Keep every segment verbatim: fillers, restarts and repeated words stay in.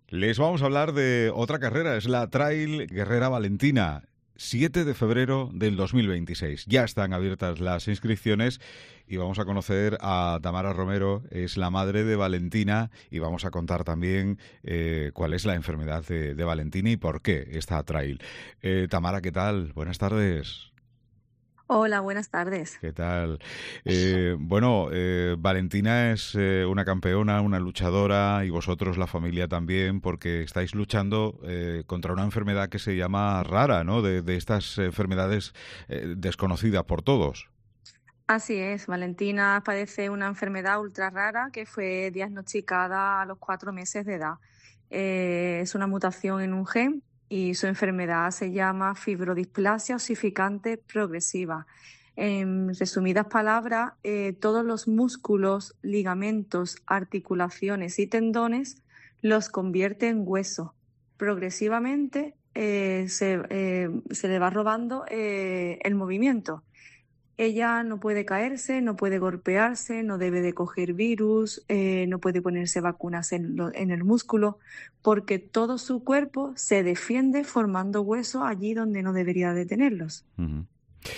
Les vamos a hablar de otra carrera, es la Trail Guerrera Valentina. siete de febrero del dos mil veintiséis. Ya están abiertas las inscripciones y vamos a conocer a Tamara Romero, es la madre de Valentina, y vamos a contar también eh, cuál es la enfermedad de, de Valentina y por qué esta trail. Eh, Tamara, ¿qué tal? Buenas tardes. Hola, buenas tardes. ¿Qué tal? Eh, bueno, eh, Valentina es eh, una campeona, una luchadora, y vosotros, la familia, también, porque estáis luchando eh, contra una enfermedad que se llama rara, ¿no? De, de estas enfermedades eh, desconocidas por todos. Así es, Valentina padece una enfermedad ultra rara que fue diagnosticada a los cuatro meses de edad. Eh, es una mutación en un gen y su enfermedad se llama fibrodisplasia osificante progresiva. En resumidas palabras, eh, todos los músculos, ligamentos, articulaciones y tendones los convierte en hueso. Progresivamente eh, se, eh, se le va robando eh, el movimiento. Ella no puede caerse, no puede golpearse, no debe de coger virus, eh, no puede ponerse vacunas en, lo- en el músculo, porque todo su cuerpo se defiende formando huesos allí donde no debería de tenerlos. Ujú.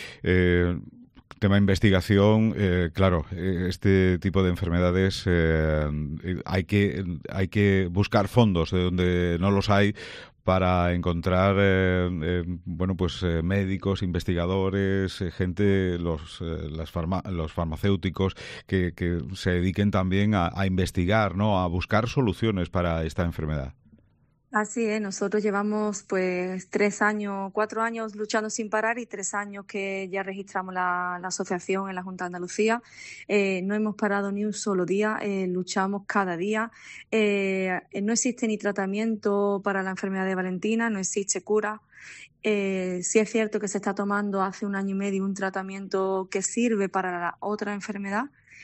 Eh, Tema investigación, eh, claro, eh, este tipo de enfermedades eh, eh, hay que hay que buscar fondos de donde no los hay para encontrar eh, eh, bueno, pues eh, médicos, investigadores, eh, gente, los eh, las farma- los farmacéuticos que, que se dediquen también a, a investigar, ¿no? A buscar soluciones para esta enfermedad. Así es, nosotros llevamos pues tres años, cuatro años luchando sin parar y tres años que ya registramos la, la asociación en la Junta de Andalucía. Eh, no hemos parado ni un solo día, eh, luchamos cada día. Eh, no existe ni tratamiento para la enfermedad de Valentina, no existe cura. Eh, sí es cierto que se está tomando hace un año y medio un tratamiento que sirve para la otra enfermedad,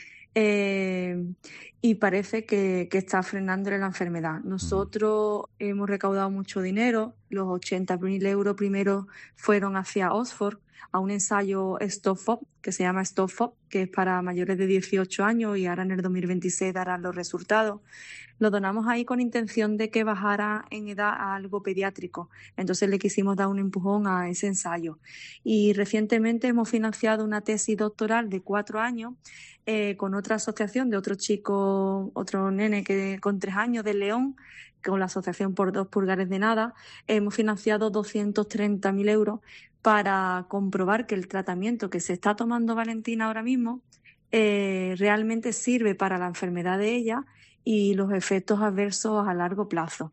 eh, y parece que, que está frenándole la enfermedad. Ujú. Nosotros hemos recaudado mucho dinero, los ochenta mil euros primero fueron hacia Oxford, a un ensayo StopFOP, que se llama StopFOP, que es para mayores de dieciocho años y ahora en el dos mil veintiséis darán los resultados. Lo donamos ahí con intención de que bajara en edad a algo pediátrico. Entonces le quisimos dar un empujón a ese ensayo. Y recientemente hemos financiado una tesis doctoral de cuatro años eh, con otra asociación de otro chico, otro nene que con tres años de León, con la Asociación por Dos Pulgares de Nada. Hemos financiado doscientos treinta mil euros para comprobar que el tratamiento que se está tomando Valentina ahora mismo eh, realmente sirve para la enfermedad de ella y los efectos adversos a largo plazo.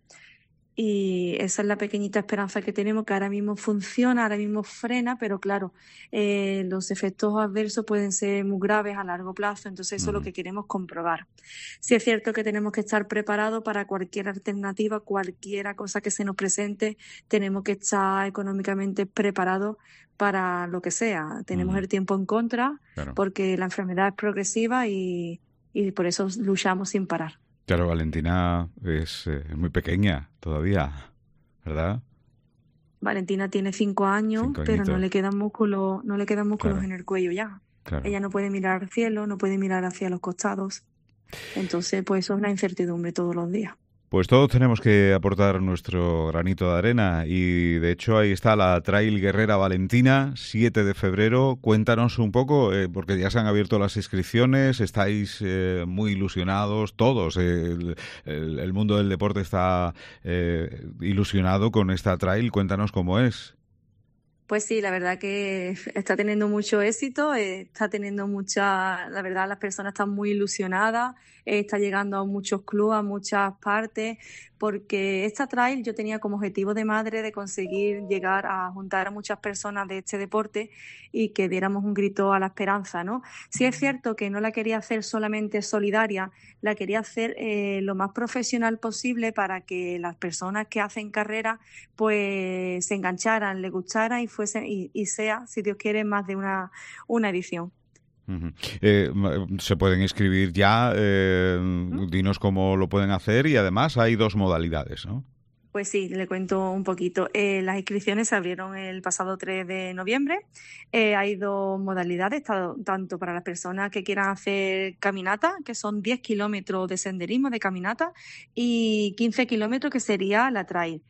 Y esa es la pequeñita esperanza que tenemos, que ahora mismo funciona, ahora mismo frena, pero claro, eh, los efectos adversos pueden ser muy graves a largo plazo, entonces eso es lo Ujú. que queremos comprobar. Sí es cierto que tenemos que estar preparados para cualquier alternativa, cualquier cosa que se nos presente, tenemos que estar económicamente preparados para lo que sea. Tenemos Ujú. el tiempo en contra Claro. porque la enfermedad es progresiva y, y por eso luchamos sin parar. Claro, Valentina es eh, muy pequeña todavía, ¿verdad? Valentina tiene cinco años, Cinco pero no añitos. le quedan músculos, no le quedan músculos Claro, en el cuello ya. claro. Ella no puede mirar al cielo, no puede mirar hacia los costados. Entonces, pues eso es una incertidumbre todos los días. Pues todos tenemos que aportar nuestro granito de arena, y de hecho ahí está la Trail Guerrera Valentina, siete de febrero. Cuéntanos un poco, eh, porque ya se han abierto las inscripciones, estáis eh, muy ilusionados todos. eh, el, el- el mundo del deporte está eh, ilusionado con esta trail. Cuéntanos cómo es. Pues sí, la verdad que está teniendo mucho éxito, eh, está teniendo mucha, la verdad las personas están muy ilusionadas, eh, está llegando a muchos clubes, a muchas partes, porque esta trail yo tenía como objetivo de madre de conseguir llegar a juntar a muchas personas de este deporte y que diéramos un grito a la esperanza, ¿no? Sí es cierto que no la quería hacer solamente solidaria, la quería hacer eh, lo más profesional posible para que las personas que hacen carrera pues se engancharan, le gustara y fuese y, y sea, si Dios quiere, más de una, una edición. Ujú. Eh, ma- se pueden inscribir ya, eh, ¿Mm? dinos cómo lo pueden hacer, y además hay dos modalidades, ¿no? Pues sí, le cuento un poquito. Eh, las inscripciones se abrieron el pasado tres de noviembre. Eh, hay dos modalidades, ta- tanto para las personas que quieran hacer caminata, que son diez kilómetros de senderismo de caminata, y quince kilómetros, que sería la trail.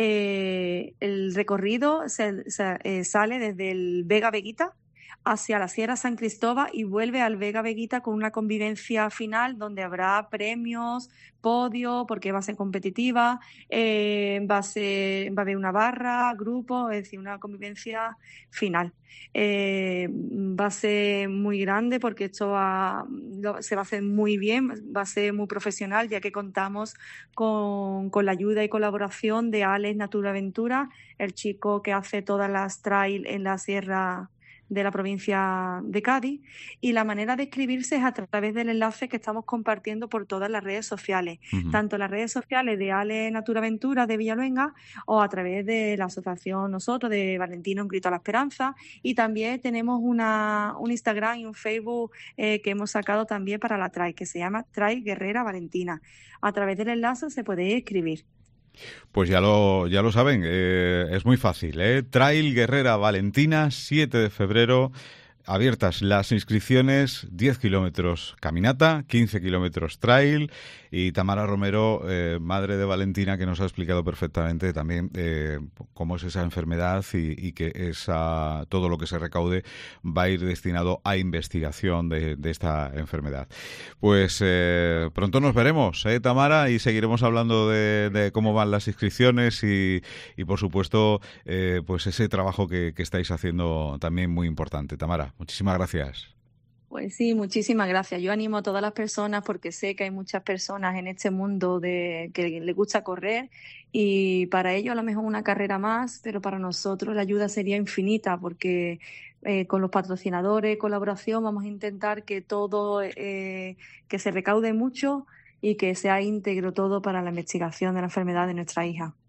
Eh, el recorrido se- se- eh, sale desde el Vega Veguita hacia la Sierra San Cristóbal y vuelve al Vega Veguita con una convivencia final donde habrá premios, podio, porque va a ser competitiva, eh, va a ser, va a haber una barra, grupo, es decir, una convivencia final. Eh, va a ser muy grande porque esto va, lo- se va a hacer muy bien, va a ser muy profesional, ya que contamos con, con la ayuda y colaboración de Alex Naturaventura, el chico que hace todas las trail en la Sierra de la provincia de Cádiz, y la manera de escribirse es a través del enlace que estamos compartiendo por todas las redes sociales, Ujú. tanto las redes sociales de Ale Naturaventura de Villaluenga o a través de la asociación nosotros de Valentino Un Grito a la Esperanza, y también tenemos una, un Instagram y un Facebook eh, que hemos sacado también para la Trail, que se llama Trail Guerrera Valentina. A través del enlace se puede escribir. Pues ya lo, ya lo saben, eh, es muy fácil, ¿eh? Trail Guerrera Valentina, siete de febrero, abiertas las inscripciones, diez kilómetros caminata, quince kilómetros trail, y Tamara Romero, eh, madre de Valentina, que nos ha explicado perfectamente también eh, cómo es esa enfermedad y, y que esa, todo lo que se recaude va a ir destinado a investigación de, de esta enfermedad. Pues eh, pronto nos veremos, ¿eh, Tamara? Y seguiremos hablando de, de cómo van las inscripciones y, y por supuesto, eh, pues ese trabajo que, que estáis haciendo también muy importante. Tamara, muchísimas gracias. Pues sí, muchísimas gracias. Yo animo a todas las personas porque sé que hay muchas personas en este mundo de que les gusta correr, y para ellos a lo mejor una carrera más, pero para nosotros la ayuda sería infinita porque eh, con los patrocinadores, colaboración, vamos a intentar que todo, eh, que se recaude mucho y que sea íntegro todo para la investigación de la enfermedad de nuestra hija.